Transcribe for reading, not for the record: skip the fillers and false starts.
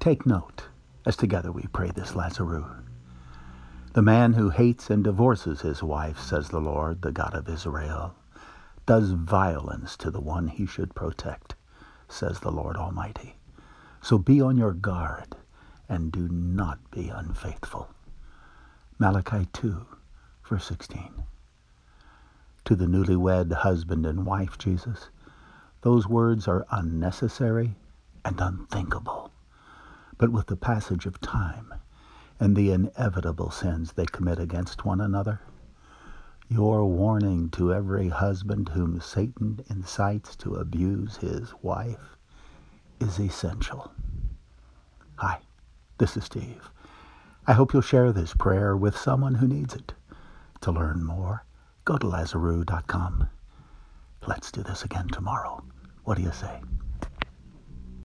Take note as together we pray this Lazarus. The man who hates and divorces his wife, says the Lord, the God of Israel, does violence to the one he should protect, says the Lord Almighty. So be on your guard and do not be unfaithful. Malachi 2, verse 16. To the newlywed husband and wife, Jesus, those words are unnecessary and unthinkable. But with the passage of time and the inevitable sins they commit against one another, your warning to every husband whom Satan incites to abuse his wife is essential. Hi, this is Steve. I hope you'll share this prayer with someone who needs it. To learn more, go to Lazarus.com. Let's do this again tomorrow. What do you say?